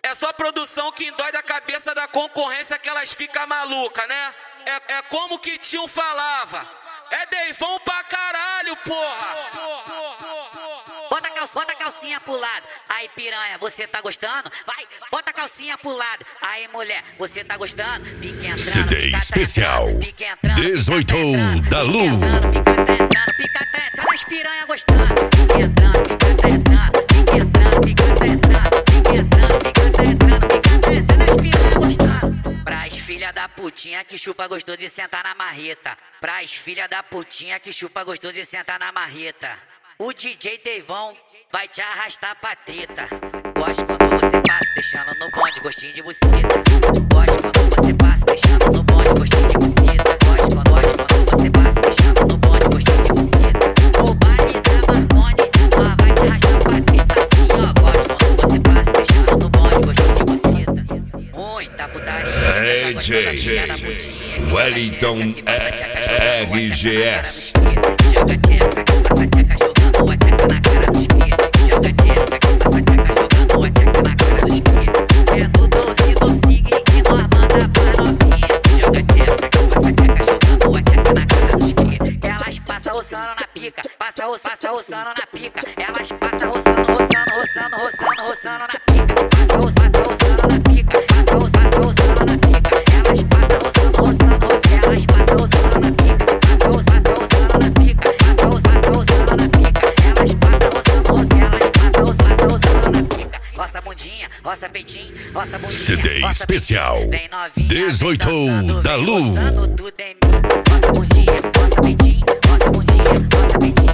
É só produção que dói da cabeça da concorrência que elas ficam malucas, né? É como que Tio falava. É Deivão pra caralho, porra! Bota a calcinha pro lado. Aí, piranha, você tá gostando? Vai, bota a calcinha pro lado. Aí, mulher, você tá gostando? Fique entrando, CD fica especial entrando, fique entrando, 18 fica entrando, da fica Lu. entrando, fica entrando, as piranha gostando. Fique entrando, fica entrando, fique entrando, fica entrando, fique entrando, fica entrando, as piranha gostando. Pras filha da putinha que chupa gostoso de sentar na marreta. Pras filha da putinha que chupa gostoso de sentar na marreta. O DJ Deivão vai te arrastar pra treta. Gosto quando você passa deixando no bonde gostinho de buceta. Gosto quando você passa deixando no bonde gostinho de buceta. Gosto quando você passa deixando no bonde gostinho de buceta. O baile da Marconi, ela vai te arrastar pra treta assim, ó. Gosto quando você passa deixando no bonde gostinho de buceta. Muita putaria. DJ Wellington RGS. Joga tcheca, passa tcheca jogando uma tcheca na cara dos cria. Joga tcheca, passa tcheca jogando uma tcheca na cara dos cria. É no docinho que nós manda pra novinha. Joga tcheca, passa tcheca jogando uma tcheca na cara dos cria. Elas passam roçando na pica, passa roçando na pica. Elas passam roçando na pica. Passa roçando na pica, passa roçando na pica. Elas passam roçando, elas passam roçando na pica. Passa roçando na pica, passa roçando na pica. Elas passam roçando, elas passam roçando na pica. Roça bundinha, roça peitinho, roça bundinha. CD roça especial peitinho. Vem novinha, 18 vem dançando, da vem Lu. roçando tudo em mim. Roça bundinha, roça peitinho, roça bundinha, roça peitinho.